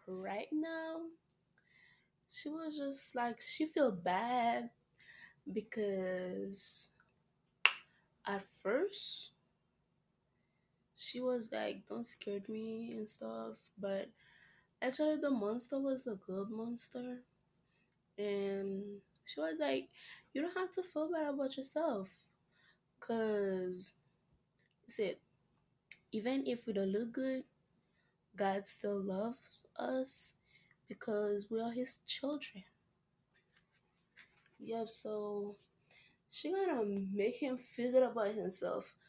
right now, she was just like she feel bad because at first she was like, "Don't scare me" and stuff, but actually the monster was a good monster, and she was like, "You don't have to feel bad about yourself, cause said even if we don't look good, God still loves us because we are His children." Yep. So she gonna make him feel good about himself.